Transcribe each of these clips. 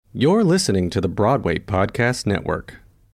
You're listening to the Broadway Podcast Network.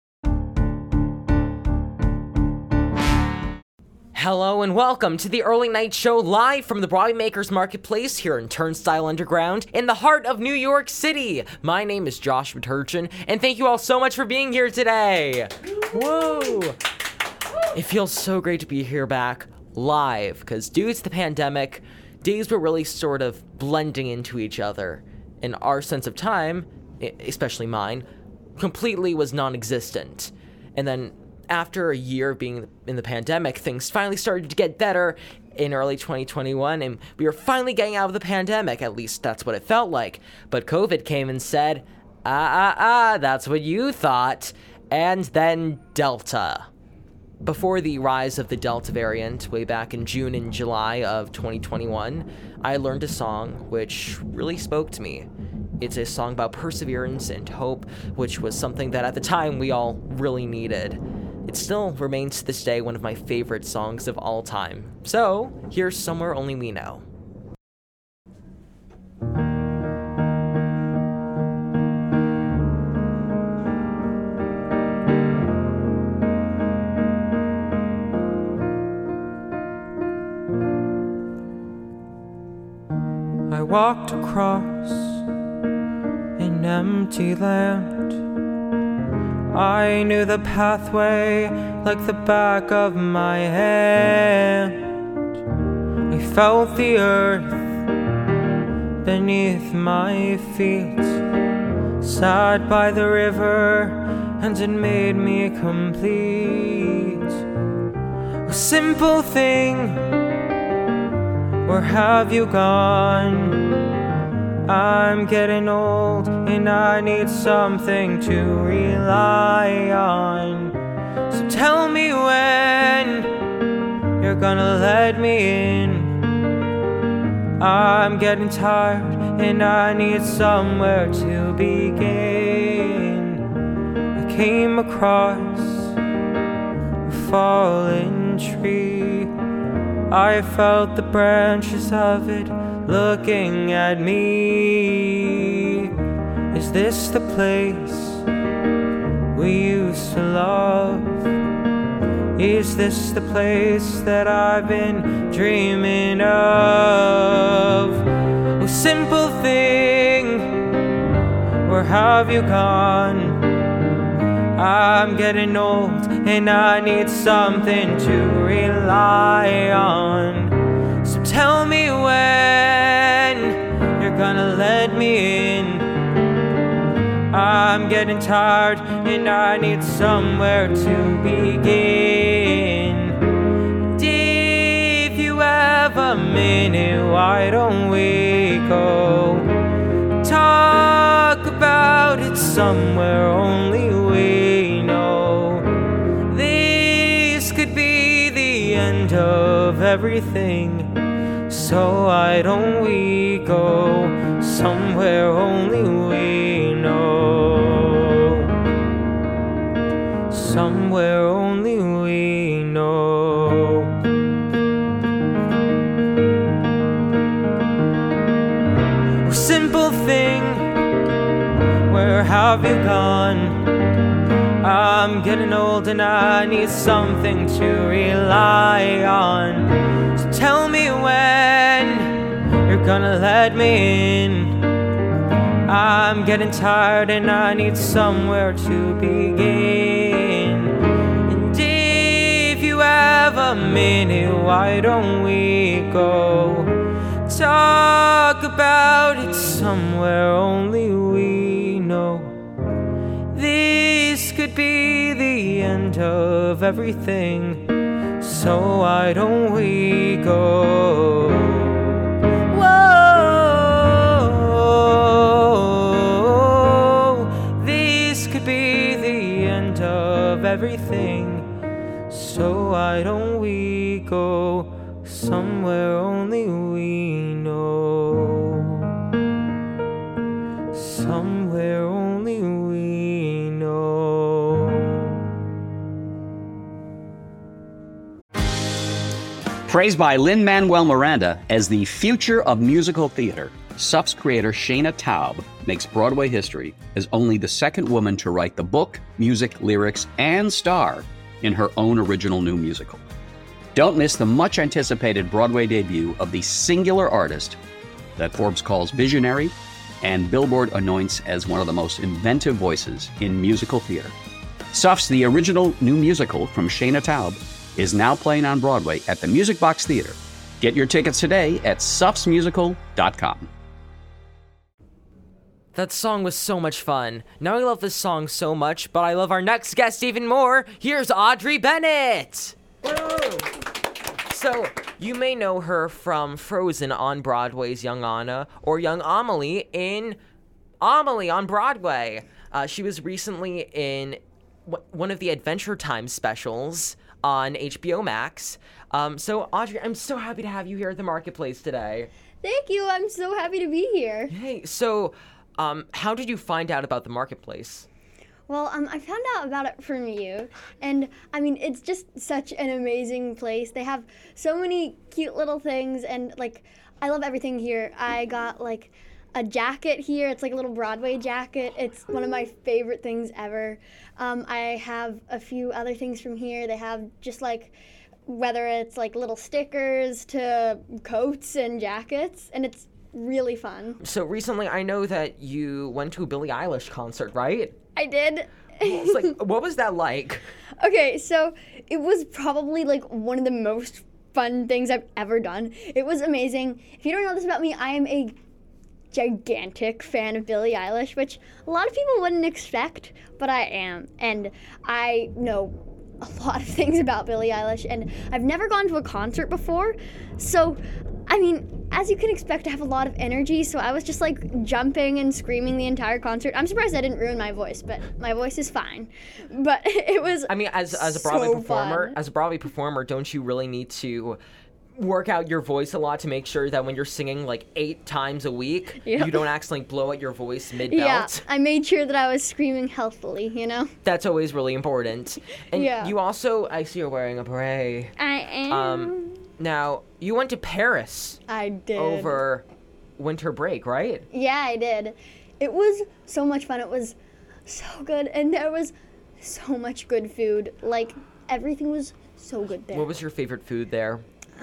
Hello and welcome to the Early Night Show live from the Broadway Makers Marketplace here in Turnstile Underground in the heart of New York City. My name is Josh Turchin, and thank you all so much for being here today. Woo! It feels so great to be here back live because due to the pandemic, days were really sort of blending into each other, and our sense of time, especially mine, completely was non-existent. And then after a year of being in the pandemic, things finally started to get better in early 2021, and we were finally getting out of the pandemic. At least that's what it felt like. But COVID came and said, that's what you thought. And then Delta. Before the rise of the Delta variant, way back in June and July of 2021, I learned a song which really spoke to me. It's a song about perseverance and hope, which was something that at the time we all really needed. It still remains to this day one of my favorite songs of all time. So, here's Somewhere Only We Know. I walked across an empty land. I knew the pathway like the back of my hand. I felt the earth beneath my feet. Sat by the river and it made me complete. A simple thing, where have you gone? I'm getting old and I need something to rely on. So tell me when you're gonna let me in. I'm getting tired and I need somewhere to begin. I came across a fallen tree. I felt the branches of it looking at me. Is this the place we used to love? Is this the place that I've been dreaming of? Oh, simple thing, where have you gone? I'm getting old and I need something to rely on. So tell me when you're gonna let me in. I'm getting tired and I need somewhere to begin. And if you have a minute, why don't we go talk about it somewhere only we know? This could be the end of everything. So why don't we go somewhere only we know? Somewhere only we know. Oh, simple thing, where have you gone? I'm getting old and I need something to rely on. So tell me when you're gonna let me in. I'm getting tired and I need somewhere to begin. And if you have a minute, why don't we go talk about it somewhere only we know? This could be the end of everything. So why don't we go? Whoa, this could be the end of everything. So why don't we go somewhere only we know? Somewhere only we know. Praised by Lin-Manuel Miranda as the future of musical theater, Suff's creator Shayna Taub makes Broadway history as only the second woman to write the book, music, lyrics, and star in her own original new musical. Don't miss the much-anticipated Broadway debut of the singular artist that Forbes calls visionary and Billboard anoints as one of the most inventive voices in musical theater. Suff's The original new musical from Shayna Taub is now playing on Broadway at the Music Box Theater. Get your tickets today at suffsmusical.com. That song was so much fun. Now I love this song so much, but I love our next guest even more. Here's Audrey Bennett. Woo! So, you may know her from Frozen on Broadway's Young Anna or Young Amelie in Amelie on Broadway. She was recently in one of the Adventure Time specials on HBO Max. So, Audrey, I'm so happy to have you here at the Marketplace today. Thank you. I'm so happy to be here. Hey, so, how did you find out about the Marketplace? Well, I found out about it from you, and I mean, it's just such an amazing place. They have so many cute little things, and like, I love everything here. I got like a jacket here. It's like a little Broadway jacket. It's one of my favorite things ever. I have a few other things from here. They have just like, whether it's like little stickers to coats and jackets, and it's really fun. So recently, I know that you went to a Billie Eilish concert, right? I did. It's like, what was that like? Okay, so it was probably like one of the most fun things I've ever done. It was amazing. If you don't know this about me, I am a gigantic fan of Billie Eilish, which a lot of people wouldn't expect, but I am. And I know a lot of things about Billie Eilish, and I've never gone to a concert before. So, I mean, as you can expect, I have a lot of energy, so I was just like jumping and screaming the entire concert. I'm surprised I didn't ruin my voice, but my voice is fine. But it was I mean, as a Broadway performer, don't you really need to work out your voice a lot to make sure that when you're singing like 8 times a week, you don't accidentally blow out your voice mid-belt? Yeah, I made sure that I was screaming healthily, you know? That's always really important. And you also, I see you're wearing a beret. I am. Now, you went to Paris. I did. Over winter break, right? Yeah, I did. It was so much fun. It was so good, and there was so much good food. Like, everything was so good there. What was your favorite food there?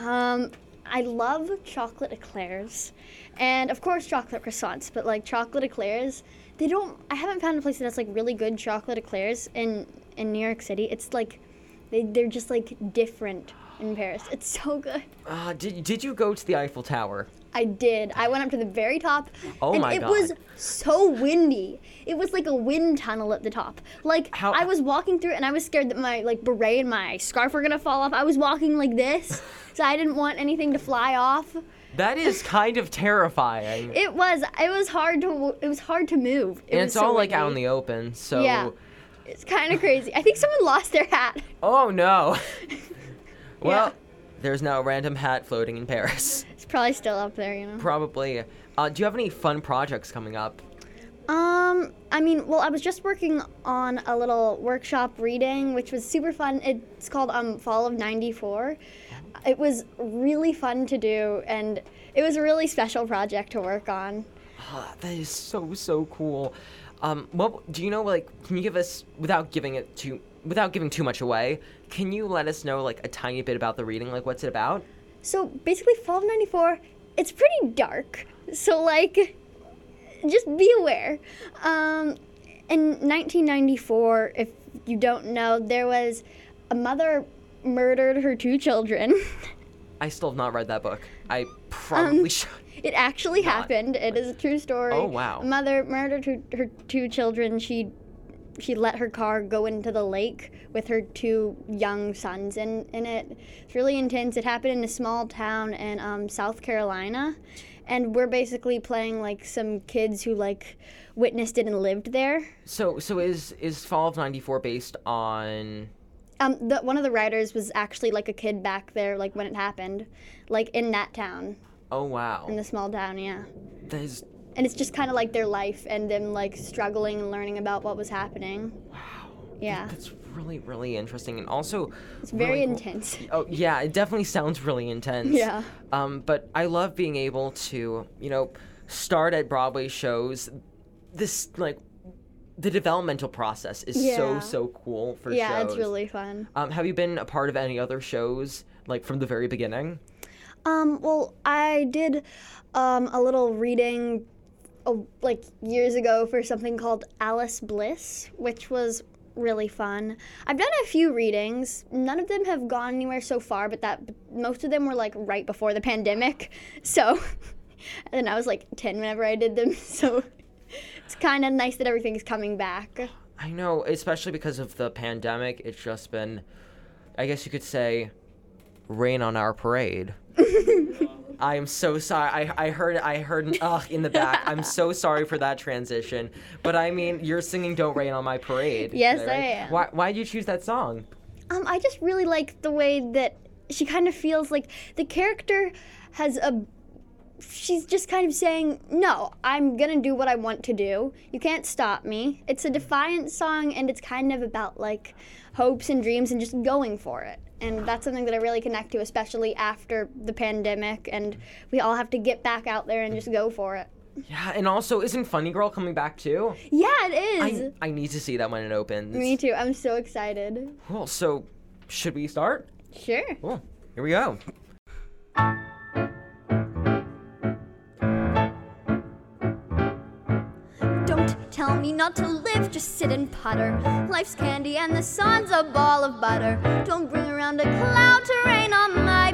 I love chocolate eclairs, and of course chocolate croissants, but like chocolate eclairs, I haven't found a place that has like really good chocolate eclairs in New York City. It's like, they're just like different in Paris. It's so good. Did you go to the Eiffel Tower? I did. I went up to the very top. Oh and my it God. was so windy. It was like a wind tunnel at the top. Like, I was walking through it and I was scared that my like beret and my scarf were gonna fall off. I was walking like this, so I didn't want anything to fly off. That is kind of terrifying. It was hard to move. And it's all like out in the open, so yeah, it's kind of crazy. I think someone lost their hat. Oh no. Well, Yeah. there's now a random hat floating in Paris. It's probably still up there, you know. Probably. Do you have any fun projects coming up? I mean, well, I was just working on a little workshop reading, which was super fun. It's called Fall of '94. It was really fun to do, and it was a really special project to work on. That is so cool. What do you know? Like, can you give us, without giving too much away, can you let us know like a tiny bit about the reading? Like, what's it about? So basically, Fall of '94, it's pretty dark. So like, just be aware. In 1994, if you don't know, there was a mother murdered her 2 children. I still have not read that book. I probably should. It actually happened. It is a true story. Oh, wow. A mother murdered her 2 children. She let her car go into the lake with her 2 young sons in it. It's really intense. It happened in a small town in South Carolina. And we're basically playing like some kids who like witnessed it and lived there. So is Fall of '94 based on? One of the writers was actually like a kid back there, like when it happened, like in that town. Oh wow. In the small town, yeah. That is. And it's just kind of like their life and them like struggling and learning about what was happening. Wow. Yeah. That's really interesting, and also it's very really cool. intense. Oh yeah, it definitely sounds really intense. Yeah. But I love being able to, start at Broadway shows, this like the developmental process is so cool for shows. Yeah, it's really fun. Have you been a part of any other shows like from the very beginning? Well, I did a little reading like years ago for something called Alice Bliss, which was really fun. I've done a few readings. None of them have gone anywhere so far, but most of them were like right before the pandemic. So, and I was like 10 whenever I did them. So it's kind of nice that everything's coming back. I know, especially because of the pandemic. It's just been, I guess you could say, rain on our parade. I am so sorry. I heard an ugh in the back. I'm so sorry for that transition. But I mean, you're singing "Don't Rain on My Parade." Yes, right? I am. Why did you choose that song? I just really like the way that she kind of feels like the character has she's just kind of saying, no, I'm gonna do what I want to do. You can't stop me. It's a defiant song, and it's kind of about like hopes and dreams and just going for it. And that's something that I really connect to, especially after the pandemic, and we all have to get back out there and just go for it. Yeah, and also, isn't Funny Girl coming back too? Yeah, it is. I need to see that when it opens. Me too. I'm so excited. Cool. So, should we start? Sure. Cool. Here we go. Don't tell me not to live, just sit and putter. Life's candy and the sun's a ball of butter. Don't bring around a cloud to rain on my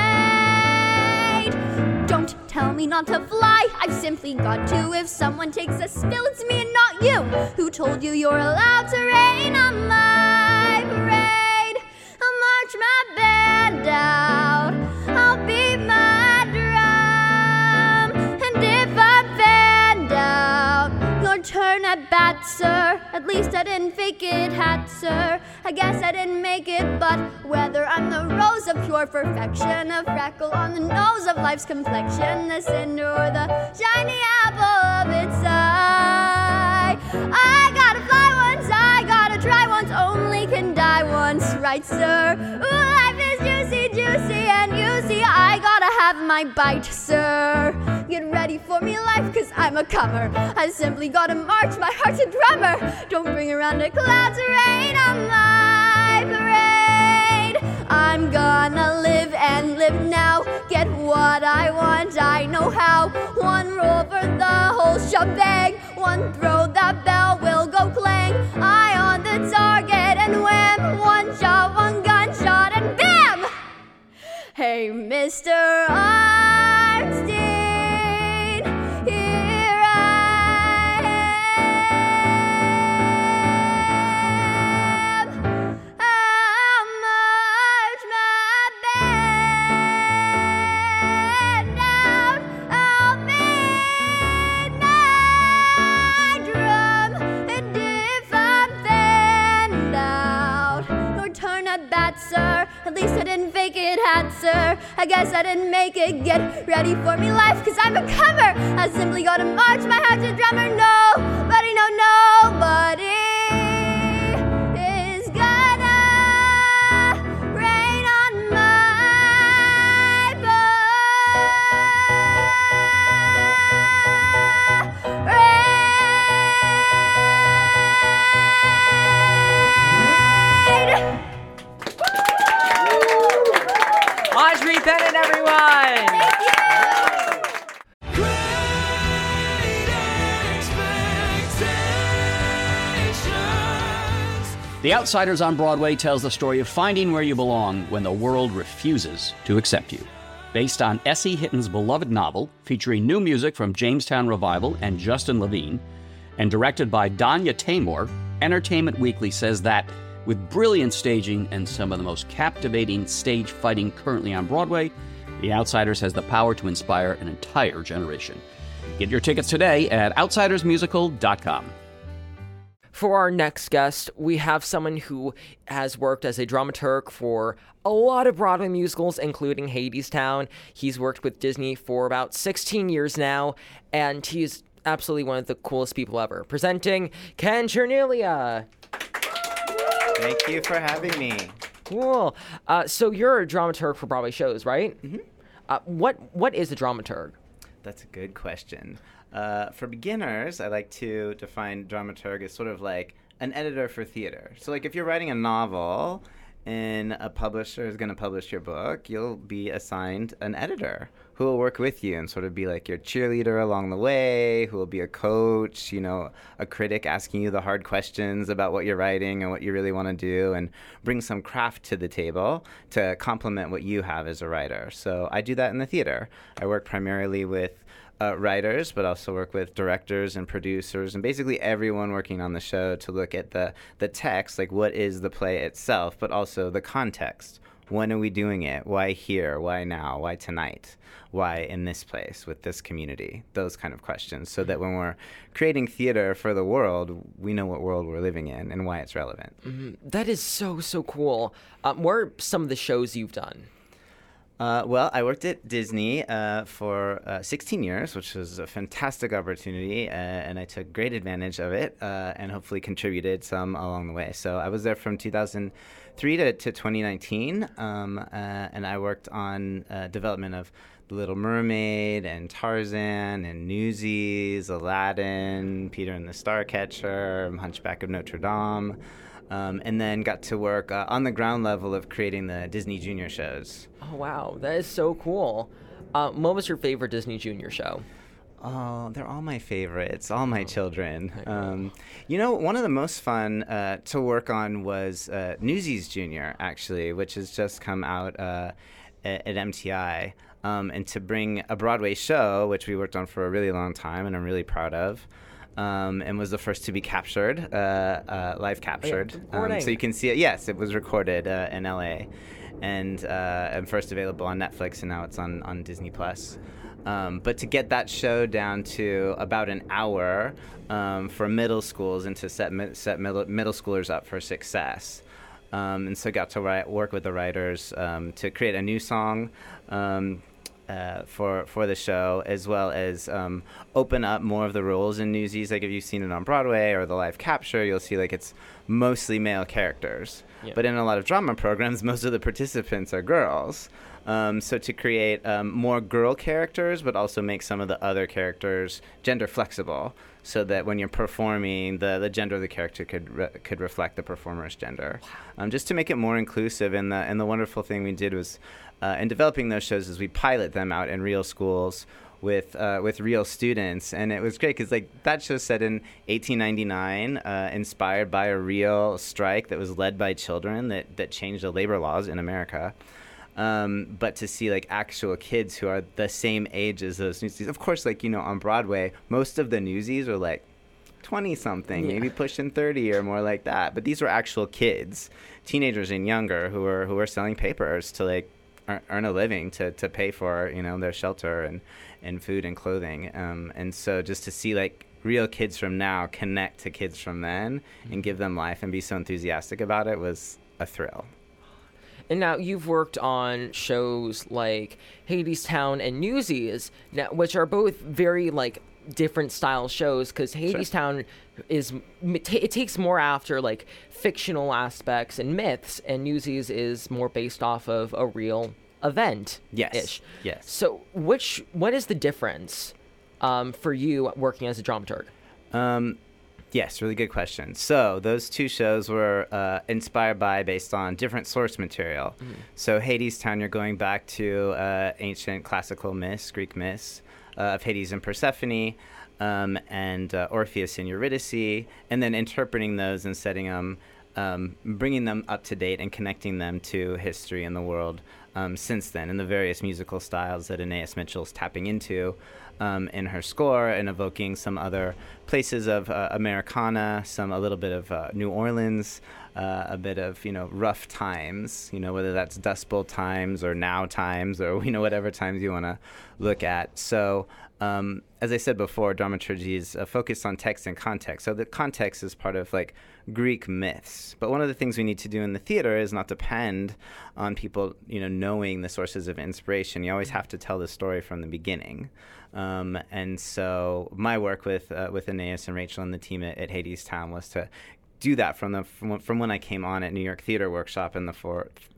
parade. Don't tell me not to fly, I've simply got to. If someone takes a spill, it's me and not you. Who told you you're allowed to rain on my parade? I'll march my band out, I'll beat my drum. And if I'm fanned out, your turn at bat, sir. At least I didn't fake it, hat, sir. I guess I didn't make it, but whether I'm the rose of pure perfection, a freckle on the nose of life's complexion, the cinder or the shiny apple of its eye, I gotta fly once, I gotta try once, only can die once, right, sir? Ooh, life is juicy, juicy, and you see, I gotta have my bite, sir. Get ready for me, life, cause I'm a comer. I simply gotta march, my heart's a drummer. Don't bring around a cloud to rain on my parade. I'm gonna live and live now. Get what I want, I know how. One roll for the whole shebang. One throw, that bell will go clang. Eye on the target and wham. One shot, one gunshot, and bam! Hey, Mr. Armstein, here I am. I'll march my band out. I'll beat my drum. And if I'm fanned out, your turn at bat, sir. At least I didn't fake it, hat, sir. I guess I didn't make it. Get ready for me, life, cause I'm a comer. I simply gotta march, my heart's a drummer. Nobody, no, nobody is gonna rain on my parade. Audrey Bennett, everyone! The Outsiders on Broadway tells the story of finding where you belong when the world refuses to accept you. Based on S.E. Hitton's beloved novel, featuring new music from Jamestown Revival and Justin Levine, and directed by Danya Taymor, Entertainment Weekly says that, with brilliant staging and some of the most captivating stage fighting currently on Broadway, The Outsiders has the power to inspire an entire generation. Get your tickets today at outsidersmusical.com. For our next guest, we have someone who has worked as a dramaturg for a lot of Broadway musicals, including Hadestown. He's worked with Disney for about 16 years now, and he's absolutely one of the coolest people ever. Presenting Ken Chernelia. Thank you for having me. Cool. So you're a dramaturg for Broadway shows, right? Mm-hmm. What is a dramaturg? That's a good question. For beginners, I like to define dramaturg as sort of like an editor for theater. So, like, if you're writing a novel and a publisher is going to publish your book, you'll be assigned an editor who will work with you and sort of be like your cheerleader along the way, who will be a coach, you know, a critic asking you the hard questions about what you're writing and what you really want to do, and bring some craft to the table to complement what you have as a writer. So I do that in the theater. I work primarily with writers, but also work with directors and producers and basically everyone working on the show to look at the text, like what is the play itself, but also the context. When are we doing it? Why here? Why now? Why tonight? Why in this place with this community? Those kind of questions, so that when we're creating theater for the world, we know what world we're living in and why it's relevant. That is so cool. What are some of the shows you've done? Well, I worked at Disney for 16 years, which was a fantastic opportunity, and I took great advantage of it and hopefully contributed some along the way. So I was there from 2003 to 2019, and I worked on development of The Little Mermaid and Tarzan and Newsies, Aladdin, Peter and the Starcatcher, Hunchback of Notre Dame. And then got to work on the ground level of creating the Disney Junior shows. Oh, wow. That is so cool. What was your favorite Disney Junior show? Oh, they're all my favorites, all my children. You know, one of the most fun to work on was Newsies Junior, actually, which has just come out at MTI. And to bring a Broadway show, which we worked on for a really long time and I'm really proud of. And was the first to be captured, live captured. So you can see it. Yes, it was recorded in LA, and first available on Netflix, and now it's on Disney Plus. But to get that show down to about an hour for middle schools and to set middle schoolers up for success. And so got to work with the writers to create a new song. For the show, as well as open up more of the roles in Newsies. Like if you've seen it on Broadway or the live capture, you'll see like it's mostly male characters. Yeah. But in a lot of drama programs, most of the participants are girls. So to create more girl characters, but also make some of the other characters gender flexible, so that when you're performing, the gender of the character could reflect the performer's gender. Just to make it more inclusive. And the wonderful thing we did was, in developing those shows, is we pilot them out in real schools with real students, and it was great because like that show set in 1899, inspired by a real strike that was led by children that changed the labor laws in America. But to see like actual kids who are the same age as those Newsies, of course, like, you know, on Broadway, most of the Newsies are like 20-something, maybe pushing 30 or more like that. But these were actual kids, teenagers and younger, who were selling papers to like earn a living to pay for, you know, their shelter and food and clothing. And so just to see like real kids from now connect to kids from then and give them life and be so enthusiastic about it was a thrill. And now you've worked on shows like Hadestown and Newsies, which are both very like different style shows, because Hadestown it takes more after like fictional aspects and myths, and Newsies is more based off of a real event. Yes. So what is the difference for you working as a dramaturg? Yes, really good question. So those two shows were inspired based on different source material. So Hadestown, you're going back to ancient classical myths, Greek myths, of Hades and Persephone, and Orpheus and Eurydice, and then interpreting those and setting them, bringing them up to date and connecting them to history and the world since then, and the various musical styles that Anais Mitchell's tapping into in her score, and evoking some other places of Americana, a little bit of New Orleans, a bit of, you know, rough times, you know, whether that's Dust Bowl times or now times, or, you know, whatever times you want to look at. So as I said before, dramaturgy is focused on text and context. So the context is part of like Greek myths. But one of the things we need to do in the theater is not depend on people, you know, knowing the sources of inspiration. You always have to tell the story from the beginning. And so my work with Anais and Rachel and the team at Hadestown was to do that from when I came on at New York Theater Workshop in the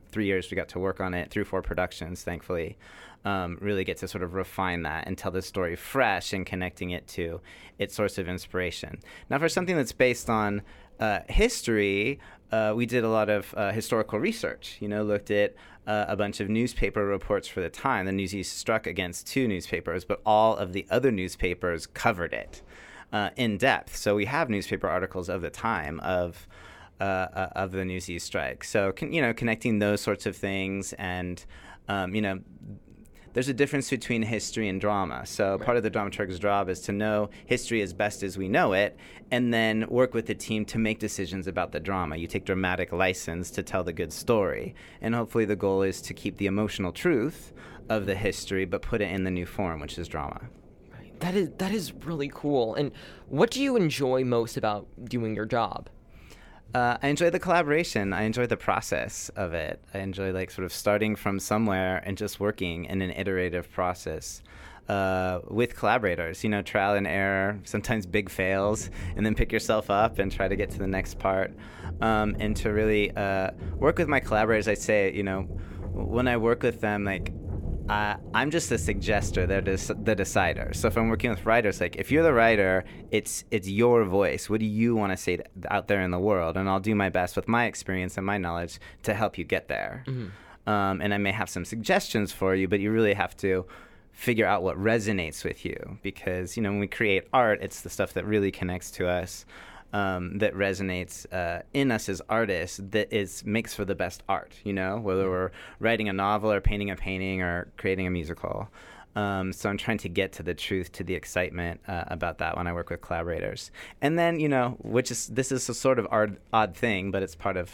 3 years we got to work on it through 4 productions, thankfully. Really get to sort of refine that and tell the story fresh and connecting it to its source of inspiration. Now, for something that's based on history, we did a lot of historical research, looked at a bunch of newspaper reports for the time. The Newsies struck against 2 newspapers, but all of the other newspapers covered it in depth. So we have newspaper articles of the time of the Newsies strike. So, connecting those sorts of things and, there's a difference between history and drama. So part of the dramaturg's job is to know history as best as we know it and then work with the team to make decisions about the drama. You take dramatic license to tell the good story. And hopefully the goal is to keep the emotional truth of the history but put it in the new form, which is drama. That is really cool. And what do you enjoy most about doing your job? I enjoy the collaboration. I enjoy the process of it. I enjoy sort of starting from somewhere and just working in an iterative process with collaborators. Trial and error, sometimes big fails, and then pick yourself up and try to get to the next part. And to really work with my collaborators, I say, when I work with them, I'm just a suggester. They're the decider. So if I'm working with writers, if you're the writer, it's your voice. What do you want to say out there in the world? And I'll do my best with my experience and my knowledge to help you get there. Mm-hmm. And I may have some suggestions for you, but you really have to figure out what resonates with you. Because, when we create art, it's the stuff that really connects to us. That resonates in us as artists that makes for the best art, whether we're writing a novel or painting a painting or creating a musical. So I'm trying to get to the truth, to the excitement about that when I work with collaborators. And then, this is a sort of odd thing, but it's part of,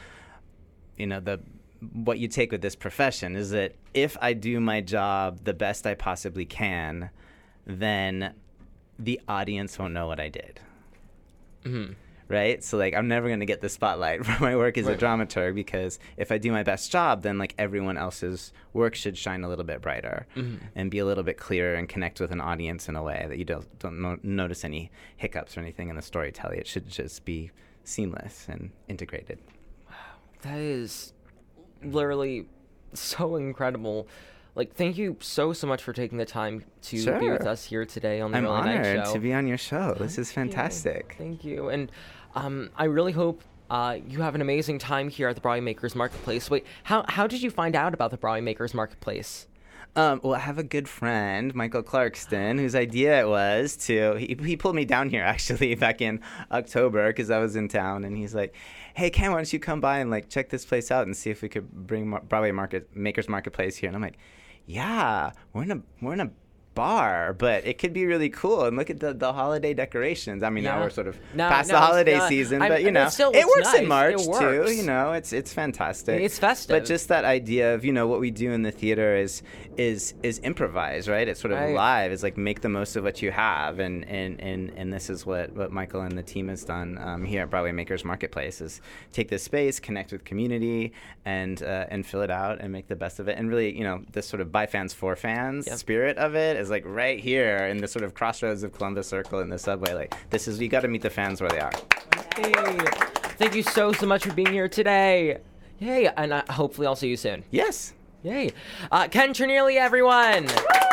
what you take with this profession is that if I do my job the best I possibly can, then the audience won't know what I did. Mm-hmm. Right? So I'm never going to get the spotlight for my work as a dramaturg because if I do my best job, then everyone else's work should shine a little bit brighter and be a little bit clearer and connect with an audience in a way that you don't notice any hiccups or anything in the storytelling. It should just be seamless and integrated. Wow. That is literally so incredible. Thank you so much for taking the time to be with us here today on the I'm Early Night Show. I'm honored to be on your show. This is fantastic. Thank you. And I really hope you have an amazing time here at the Broadway Makers Marketplace. Wait, how did you find out about the Broadway Makers Marketplace? Well, I have a good friend, Michael Clarkston, whose idea it was he pulled me down here actually back in October because I was in town, and he's like, hey, Ken, why don't you come by and check this place out and see if we could bring Broadway Makers Marketplace here? And I'm like, yeah, we're in a bar, but it could be really cool. And look at the holiday decorations. I mean, now we're sort of past the holiday season, but it works nice. In March too. It's fantastic. It's festive. But just that idea of what we do in the theater is improvise, right? It's sort of live. It's make the most of what you have, and this is what Michael and the team has done here at Broadway Makers Marketplace is take this space, connect with community, and fill it out and make the best of it. And really, this sort of by fans for fans spirit of it is right here in the sort of crossroads of Columbus Circle in the subway. You got to meet the fans where they are. Hey, thank you so much for being here today. Yay, and hopefully I'll see you soon. Yes. Yay. Ken Trinelli, everyone.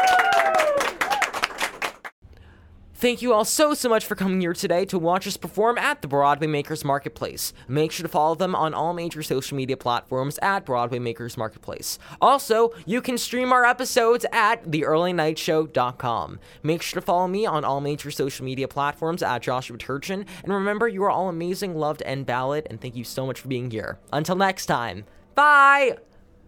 Thank you all so much for coming here today to watch us perform at the Broadway Makers Marketplace. Make sure to follow them on all major social media platforms at Broadway Makers Marketplace. Also, you can stream our episodes at theearlynightshow.com. Make sure to follow me on all major social media platforms at Joshua Turchin. And remember, you are all amazing, loved, and valid. And thank you so much for being here. Until next time, bye!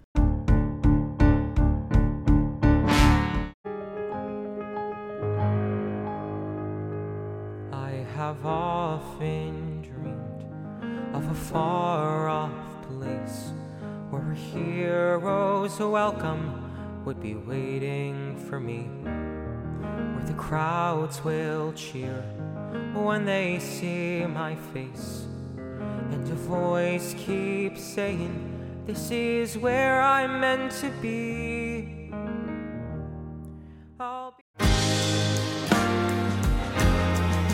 I've often dreamed of a far-off place where heroes welcome would be waiting for me, where the crowds will cheer when they see my face, and a voice keeps saying, this is where I'm meant to be.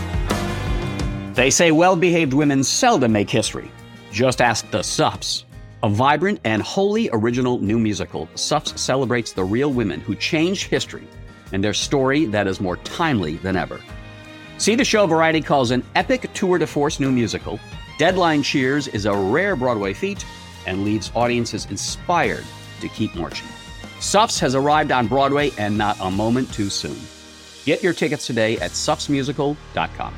They say well-behaved women seldom make history. Just ask the Sups. A vibrant and wholly original new musical, Suffs celebrates the real women who changed history and their story that is more timely than ever. See the show Variety calls an epic tour de force new musical. Deadline cheers is a rare Broadway feat and leaves audiences inspired to keep marching. Suffs has arrived on Broadway and not a moment too soon. Get your tickets today at suffsmusical.com.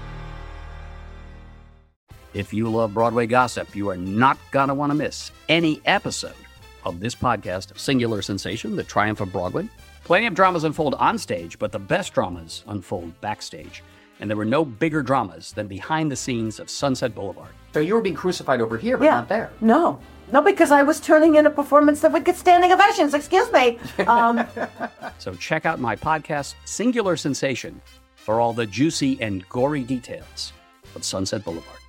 If you love Broadway gossip, you are not going to want to miss any episode of this podcast, Singular Sensation, The Triumph of Broadway. Plenty of dramas unfold on stage, but the best dramas unfold backstage. And there were no bigger dramas than behind the scenes of Sunset Boulevard. So you were being crucified over here, but not there. No, because I was turning in a performance that would get standing ovations. Excuse me. So check out my podcast, Singular Sensation, for all the juicy and gory details of Sunset Boulevard.